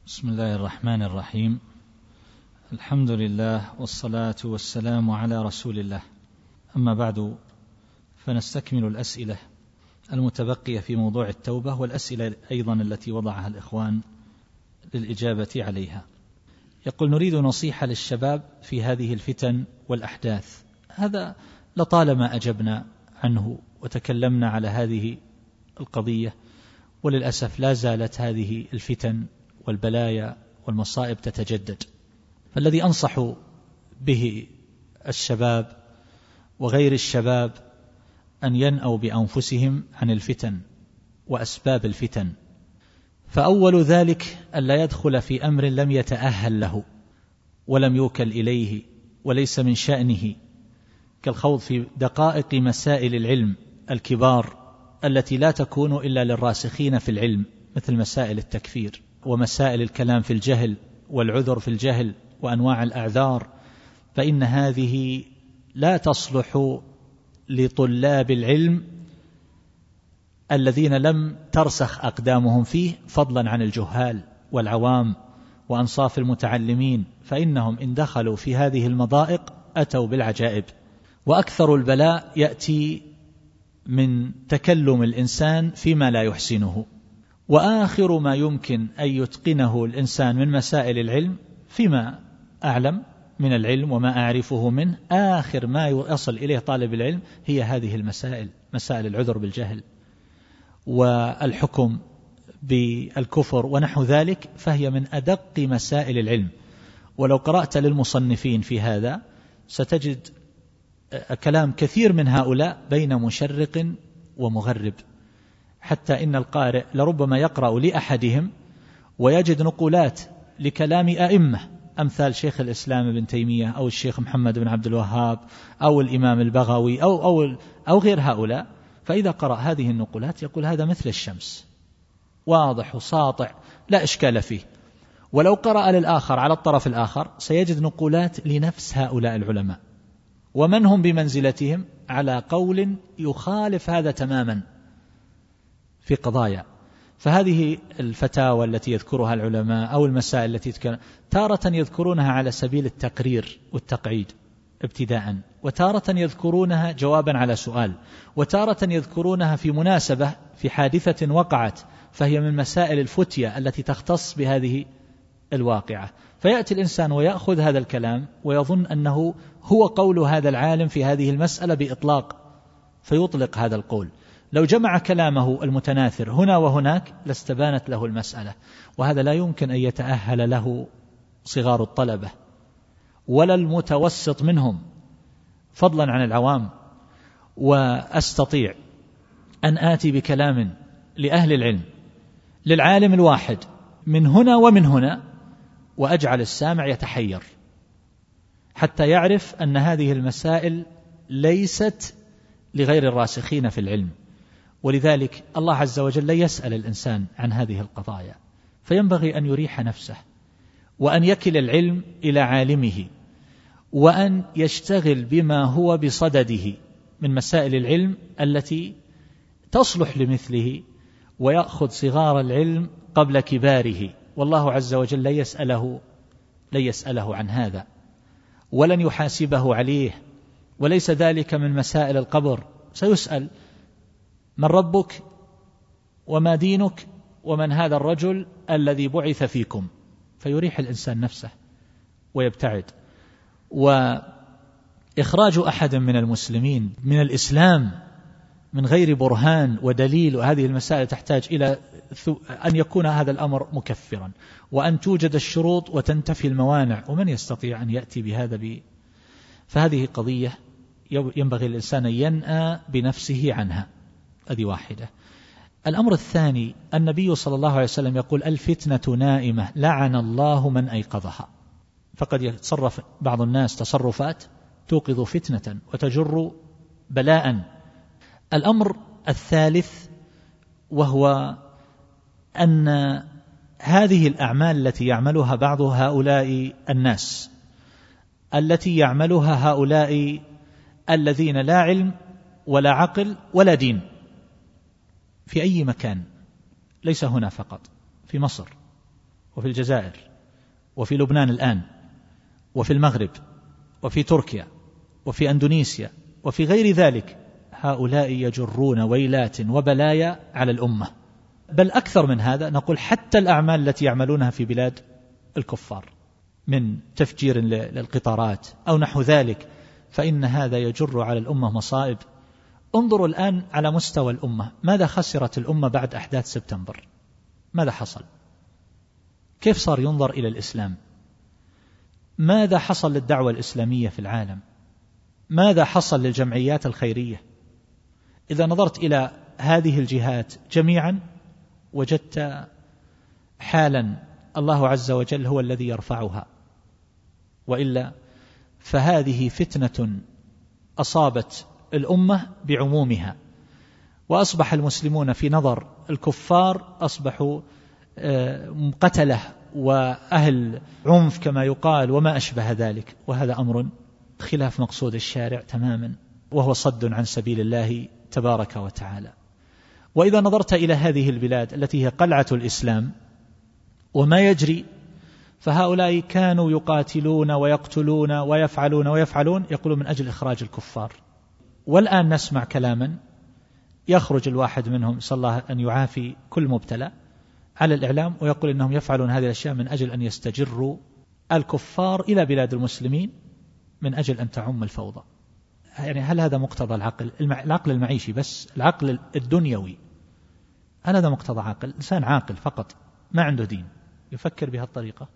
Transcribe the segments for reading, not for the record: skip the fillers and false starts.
بسم الله الرحمن الرحيم. الحمد لله والصلاة والسلام على رسول الله. أما بعد، فنستكمل الأسئلة المتبقية في موضوع التوبة، والأسئلة أيضا التي وضعها الإخوان للإجابة عليها. يقول: نريد نصيحة للشباب في هذه الفتن والأحداث. هذا لطالما أجبنا عنه وتكلمنا على هذه القضية، وللأسف لا زالت هذه الفتن والبلايا والمصائب تتجدد. فالذي أنصح به الشباب وغير الشباب أن ينأوا بأنفسهم عن الفتن وأسباب الفتن. فأول ذلك ألا يدخل في أمر لم يتأهل له ولم يوكل إليه وليس من شأنه، كالخوض في دقائق مسائل العلم الكبار التي لا تكون إلا للراسخين في العلم، مثل مسائل التكفير ومسائل الكلام في الجهل والعذر في الجهل وأنواع الأعذار، فإن هذه لا تصلح لطلاب العلم الذين لم ترسخ أقدامهم فيه، فضلا عن الجهال والعوام وأنصاف المتعلمين، فإنهم إن دخلوا في هذه المضائق أتوا بالعجائب. وأكثر البلاء يأتي من تكلم الإنسان فيما لا يحسنه، وآخر ما يمكن أن يتقنه الإنسان من مسائل العلم فيما أعلم من العلم وما أعرفه منه، آخر ما يصل إليه طالب العلم هي هذه المسائل، مسائل العذر بالجهل والحكم بالكفر ونحو ذلك، فهي من أدق مسائل العلم. ولو قرأت للمصنفين في هذا ستجد كلام كثير من هؤلاء بين مشرق ومغرب، حتى إن القارئ لربما يقرأ لأحدهم ويجد نقولات لكلام أئمة أمثال شيخ الإسلام ابن تيمية أو الشيخ محمد بن عبد الوهاب أو الإمام البغوي أو غير هؤلاء، فإذا قرأ هذه النقولات يقول هذا مثل الشمس، واضح وساطع لا إشكال فيه. ولو قرأ للآخر على الطرف الآخر سيجد نقولات لنفس هؤلاء العلماء، ومن هم بمنزلتهم على قول يخالف هذا تماما في قضايا. فهذه الفتاوى التي يذكرها العلماء أو المسائل التي تارة يذكرونها على سبيل التقرير والتقعيد ابتداء، وتارة يذكرونها جوابا على سؤال، وتارة يذكرونها في مناسبة في حادثة وقعت، فهي من مسائل الفتية التي تختص بهذه الواقعة. فيأتي الإنسان ويأخذ هذا الكلام ويظن أنه هو قول هذا العالم في هذه المسألة بإطلاق، فيطلق هذا القول. لو جمع كلامه المتناثر هنا وهناك لاستبانت له المسألة، وهذا لا يمكن أن يتأهل له صغار الطلبة ولا المتوسط منهم، فضلا عن العوام. وأستطيع أن آتي بكلام لأهل العلم للعالم الواحد من هنا ومن هنا، وأجعل السامع يتحير حتى يعرف أن هذه المسائل ليست لغير الراسخين في العلم. ولذلك الله عز وجل لا يسأل الإنسان عن هذه القضايا، فينبغي أن يريح نفسه وأن يكل العلم إلى عالمه، وأن يشتغل بما هو بصدده من مسائل العلم التي تصلح لمثله، ويأخذ صغار العلم قبل كباره، والله عز وجل لا يسأله عن هذا ولن يحاسبه عليه. وليس ذلك من مسائل القبر، سيسأل: من ربك وما دينك ومن هذا الرجل الذي بعث فيكم، فيريح الإنسان نفسه ويبتعد. وإخراج أحد من المسلمين من الإسلام من غير برهان ودليل، وهذه المسائل تحتاج إلى أن يكون هذا الأمر مكفرا، وأن توجد الشروط وتنتفي الموانع، ومن يستطيع أن يأتي بهذا فهذه قضية ينبغي الإنسان ينأى بنفسه عنها. هذه واحدة. الأمر الثاني: النبي صلى الله عليه وسلم يقول: الفتنة نائمة لعن الله من أيقظها. فقد يتصرف بعض الناس تصرفات توقظ فتنة وتجر بلاء. الأمر الثالث وهو أن هذه الأعمال التي يعملها بعض هؤلاء الناس، التي يعملها هؤلاء الذين لا علم ولا عقل ولا دين في أي مكان، ليس هنا فقط، في مصر وفي الجزائر وفي لبنان الآن وفي المغرب وفي تركيا وفي أندونيسيا وفي غير ذلك، هؤلاء يجرون ويلات وبلايا على الأمة. بل أكثر من هذا، نقول حتى الأعمال التي يعملونها في بلاد الكفار من تفجير للقطارات أو نحو ذلك، فإن هذا يجر على الأمة مصائب. انظروا الآن على مستوى الأمة، ماذا خسرت الأمة بعد أحداث سبتمبر؟ ماذا حصل؟ كيف صار ينظر إلى الإسلام؟ ماذا حصل للدعوة الإسلامية في العالم؟ ماذا حصل للجمعيات الخيرية؟ إذا نظرت إلى هذه الجهات جميعا وجدت حالا الله عز وجل هو الذي يرفعها، وإلا فهذه فتنة أصابت الأمة بعمومها، وأصبح المسلمون في نظر الكفار أصبحوا قتلة وأهل عنف كما يقال وما أشبه ذلك، وهذا أمر خلاف مقصود الشارع تماما، وهو صد عن سبيل الله تبارك وتعالى. وإذا نظرت إلى هذه البلاد التي هي قلعة الإسلام وما يجري، فهؤلاء كانوا يقاتلون ويقتلون ويفعلون يقولون من أجل إخراج الكفار. والآن نسمع كلاما يخرج الواحد منهم صلى الله أن يعافي كل مبتلى على الإعلام ويقول إنهم يفعلون هذه الأشياء من أجل أن يستجروا الكفار إلى بلاد المسلمين من أجل أن تعم الفوضى. يعني هل هذا مقتضى العقل المعيشي بس، العقل الدنيوي؟ هل هذا مقتضى عقل؟ إنسان عاقل فقط ما عنده دين يفكر بهذه الطريقة؟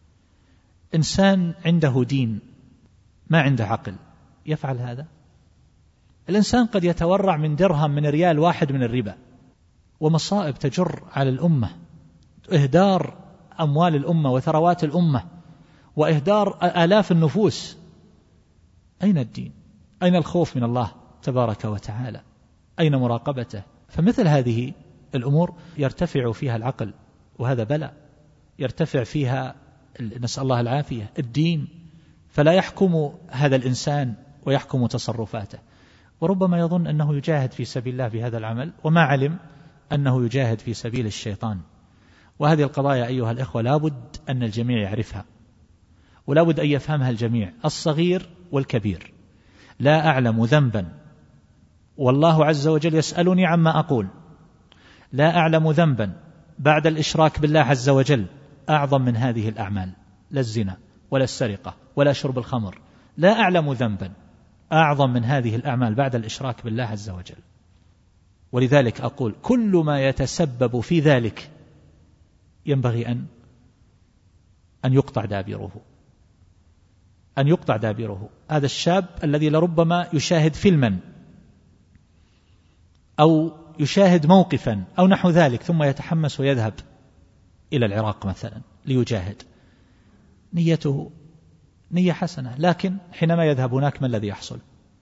إنسان عنده دين ما عنده عقل يفعل هذا؟ الإنسان قد يتورع من درهم من ريال واحد من الربا، ومصائب تجر على الأمة، إهدار أموال الأمة وثروات الأمة وإهدار آلاف النفوس. أين الدين؟ أين الخوف من الله تبارك وتعالى؟ أين مراقبته؟ فمثل هذه الأمور يرتفع فيها العقل، وهذا بلاء يرتفع فيها نسأل الله العافية الدين، فلا يحكم هذا الإنسان ويحكم تصرفاته، وربما يظن أنه يجاهد في سبيل الله بهذا العمل وما علم أنه يجاهد في سبيل الشيطان. وهذه القضايا أيها الإخوة لابد أن الجميع يعرفها، ولابد أن يفهمها الجميع الصغير والكبير. لا أعلم ذنبا، والله عز وجل يسألني عما أقول، لا أعلم ذنبا بعد الإشراك بالله عز وجل أعظم من هذه الأعمال، لا الزنا ولا السرقة ولا شرب الخمر، لا أعلم ذنبا أعظم من هذه الأعمال بعد الإشراك بالله عز وجل. ولذلك أقول كل ما يتسبب في ذلك ينبغي أن يقطع دابره، أن يقطع دابره. هذا الشاب الذي لربما يشاهد فيلما أو يشاهد موقفا أو نحو ذلك ثم يتحمس ويذهب إلى العراق مثلا ليجاهد، نيته نية حسنة، لكن حينما يذهب هناك ما الذي يحصل؟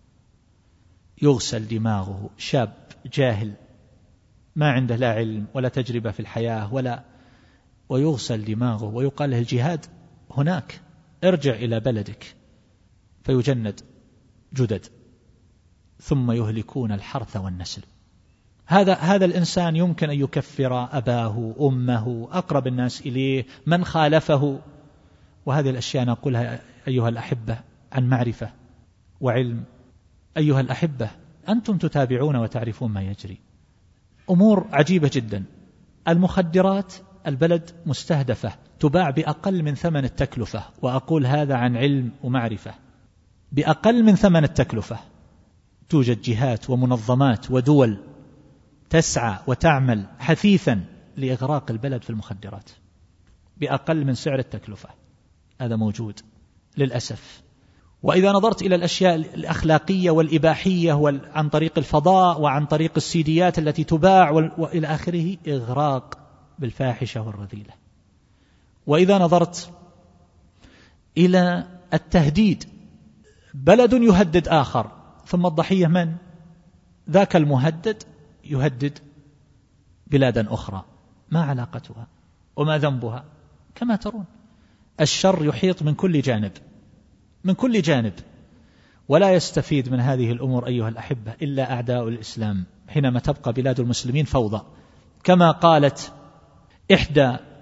يغسل دماغه، شاب جاهل ما عنده لا علم ولا تجربة في الحياة ويغسل دماغه ويقال له الجهاد هناك، ارجع إلى بلدك، فيجند جدد ثم يهلكون الحرث والنسل. هذا الإنسان يمكن أن يكفر أباه أمه أقرب الناس إليه من خالفه. وهذه الأشياء نقولها أيها الأحبة عن معرفة وعلم. أيها الأحبة أنتم تتابعون وتعرفون ما يجري، أمور عجيبة جدا. المخدرات البلد مستهدفة، تباع بأقل من ثمن التكلفة، وأقول هذا عن علم ومعرفة، بأقل من ثمن التكلفة. توجد جهات ومنظمات ودول تسعى وتعمل حثيثا لإغراق البلد في المخدرات بأقل من سعر التكلفة، هذا موجود للأسف. وإذا نظرت إلى الأشياء الأخلاقية والإباحية عن طريق الفضاء وعن طريق السيديات التي تباع وإلى آخره، إغراق بالفاحشة والرذيلة. وإذا نظرت إلى التهديد، بلد يهدد آخر ثم الضحية من؟ ذاك المهدد يهدد بلادا أخرى، ما علاقتها وما ذنبها؟ كما ترون الشر يحيط من كل جانب، من كل جانب، ولا يستفيد من هذه الأمور أيها الأحبة إلا أعداء الإسلام حينما تبقى بلاد المسلمين فوضى. كما قالت إحدى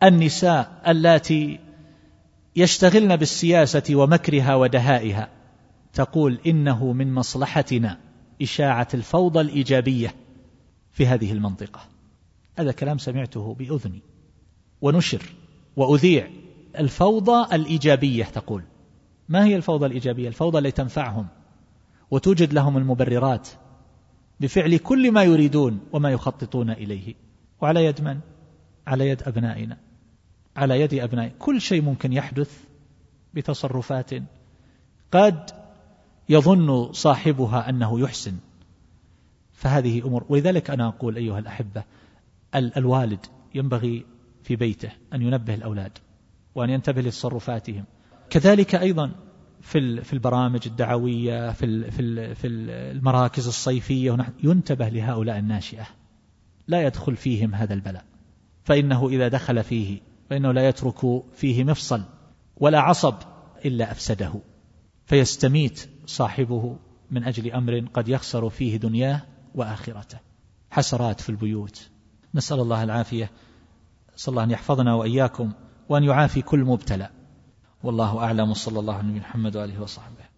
النساء اللاتي يشتغلن بالسياسة ومكرها ودهائها تقول إنه من مصلحتنا إشاعة الفوضى الإيجابية في هذه المنطقة. هذا كلام سمعته بأذني ونشر وأذيع. الفوضى الإيجابية تقول. ما هي الفوضى الإيجابية؟ الفوضى التي تنفعهم وتوجد لهم المبررات بفعل كل ما يريدون وما يخططون إليه. وعلى يد من؟ على يد أبنائنا، على يد أبنائنا. كل شيء ممكن يحدث بتصرفات قد يظن صاحبها أنه يحسن. فهذه أمور. ولذلك أنا أقول أيها الأحبة، الوالد ينبغي في بيته أن ينبه الأولاد وأن ينتبه لتصرفاتهم. كذلك أيضا في البرامج الدعوية، في المراكز الصيفية، ينتبه لهؤلاء الناشئة، لا يدخل فيهم هذا البلاء، فإنه إذا دخل فيه فإنه لا يترك فيه مفصل ولا عصب إلا أفسده، فيستميت صاحبه من أجل أمر قد يخسر فيه دنياه وآخرته. حسرات في البيوت. نسأل الله العافية، صلى الله أن يحفظنا وإياكم وأن يعافي كل مبتلى. والله أعلم، صلى الله عليه محمد وآله وصحبه.